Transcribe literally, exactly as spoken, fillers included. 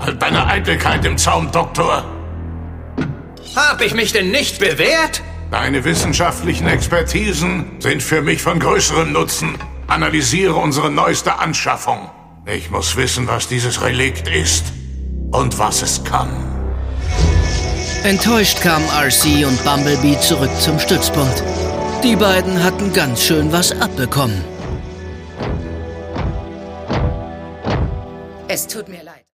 Halt deine Eitelkeit im Zaum, Doktor. Hab ich mich denn nicht bewährt? Deine wissenschaftlichen Expertisen sind für mich von größerem Nutzen. Analysiere unsere neueste Anschaffung. Ich muss wissen, was dieses Relikt ist und was es kann. Enttäuscht kamen R C und Bumblebee zurück zum Stützpunkt. Die beiden hatten ganz schön was abbekommen. Es tut mir leid.